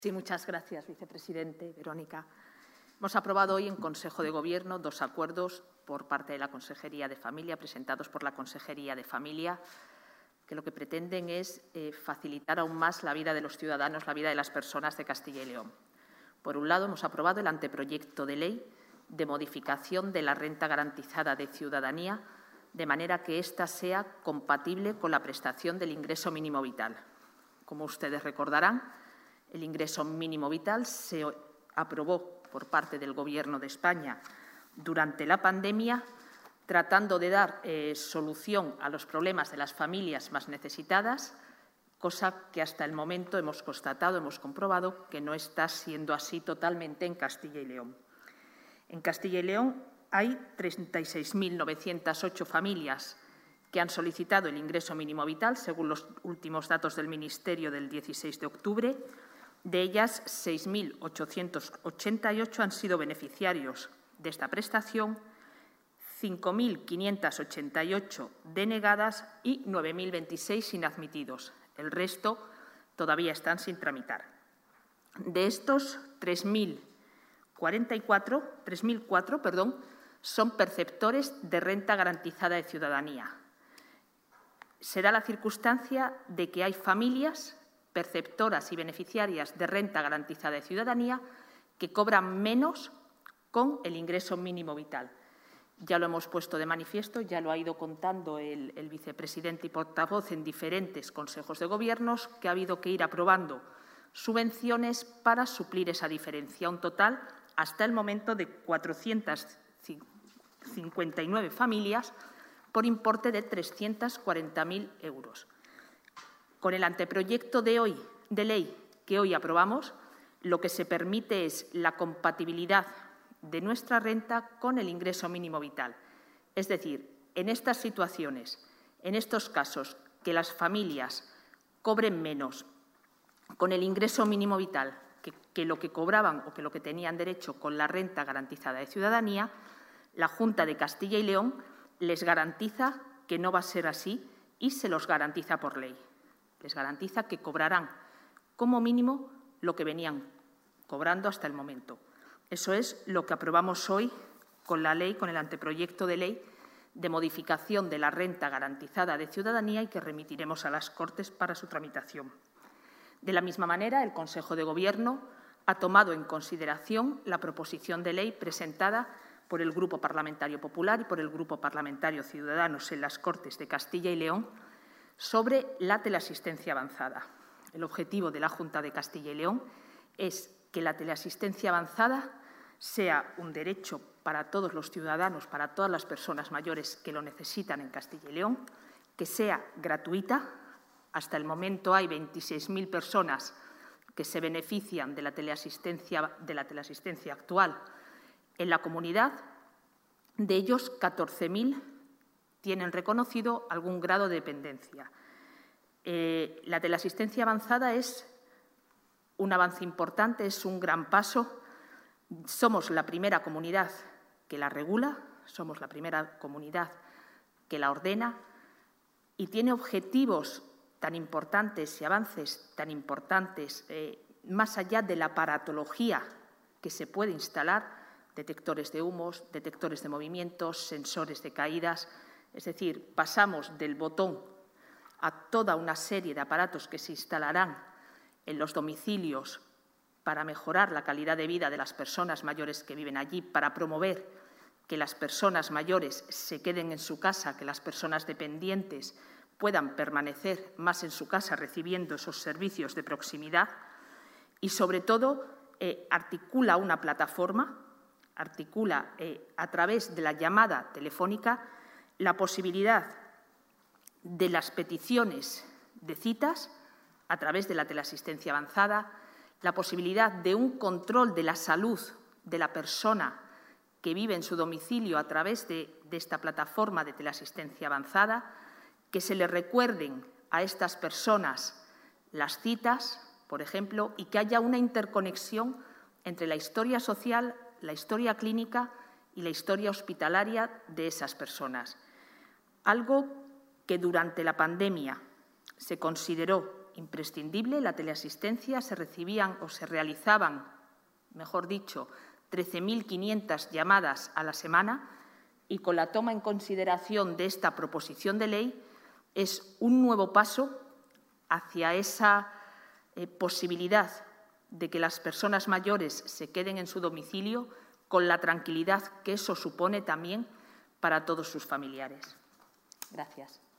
Sí, muchas gracias, vicepresidente. Verónica. Hemos aprobado hoy en Consejo de Gobierno 2 acuerdos por parte de la Consejería de Familia, presentados por la Consejería de Familia, que lo que pretenden es facilitar aún más la vida de los ciudadanos, la vida de las personas de Castilla y León. Por un lado, hemos aprobado el anteproyecto de ley de modificación de la renta garantizada de ciudadanía, de manera que ésta sea compatible con la prestación del ingreso mínimo vital. Como ustedes recordarán, el ingreso mínimo vital se aprobó por parte del Gobierno de España durante la pandemia, tratando de dar solución a los problemas de las familias más necesitadas, cosa que hasta el momento hemos constatado, hemos comprobado que no está siendo así totalmente en Castilla y León. En Castilla y León hay 36.908 familias que han solicitado el ingreso mínimo vital, según los últimos datos del Ministerio del 16 de octubre. De ellas, 6.888 han sido beneficiarios de esta prestación, 5.588 denegadas y 9.026 inadmitidos. El resto todavía están sin tramitar. De estos, 3.004 son perceptores de renta garantizada de ciudadanía. Se da la circunstancia de que hay familias perceptoras y beneficiarias de renta garantizada de ciudadanía que cobran menos con el ingreso mínimo vital. Ya lo hemos puesto de manifiesto, ya lo ha ido contando el vicepresidente y portavoz en diferentes consejos de gobierno, que ha habido que ir aprobando subvenciones para suplir esa diferencia, un total hasta el momento de 459 familias por importe de 340.000 euros. Con el anteproyecto de ley que hoy aprobamos, lo que se permite es la compatibilidad de nuestra renta con el ingreso mínimo vital. Es decir, en estas situaciones, en estos casos, que las familias cobren menos con el ingreso mínimo vital que lo que cobraban o que lo que tenían derecho con la renta garantizada de ciudadanía, la Junta de Castilla y León les garantiza que no va a ser así y se los garantiza por ley. Les garantiza que cobrarán como mínimo lo que venían cobrando hasta el momento. Eso es lo que aprobamos hoy con la ley, con el anteproyecto de ley de modificación de la renta garantizada de ciudadanía y que remitiremos a las Cortes para su tramitación. De la misma manera, el Consejo de Gobierno ha tomado en consideración la proposición de ley presentada por el Grupo Parlamentario Popular y por el Grupo Parlamentario Ciudadanos en las Cortes de Castilla y León sobre la teleasistencia avanzada. El objetivo de la Junta de Castilla y León es que la teleasistencia avanzada sea un derecho para todos los ciudadanos, para todas las personas mayores que lo necesitan en Castilla y León, que sea gratuita. Hasta el momento hay 26.000 personas que se benefician de la teleasistencia actual en la comunidad. De ellos, 14.000 tienen reconocido algún grado de dependencia. La teleasistencia avanzada es un avance importante, es un gran paso. Somos la primera comunidad que la regula, somos la primera comunidad que la ordena y tiene objetivos tan importantes y avances tan importantes, más allá de la aparatología que se puede instalar, detectores de humos, detectores de movimientos, sensores de caídas. Es decir, pasamos del botón a toda una serie de aparatos que se instalarán en los domicilios para mejorar la calidad de vida de las personas mayores que viven allí, para promover que las personas mayores se queden en su casa, que las personas dependientes puedan permanecer más en su casa recibiendo esos servicios de proximidad y, sobre todo, articula una plataforma, articula a través de la llamada telefónica la posibilidad de las peticiones de citas a través de la teleasistencia avanzada, la posibilidad de un control de la salud de la persona que vive en su domicilio a través de esta plataforma de teleasistencia avanzada, que se le recuerden a estas personas las citas, por ejemplo, y que haya una interconexión entre la historia social, la historia clínica y la historia hospitalaria de esas personas. Algo que durante la pandemia se consideró imprescindible la teleasistencia, se recibían o se realizaban, mejor dicho, 13.500 llamadas a la semana, y con la toma en consideración de esta proposición de ley es un nuevo paso hacia esa posibilidad de que las personas mayores se queden en su domicilio con la tranquilidad que eso supone también para todos sus familiares. Gracias.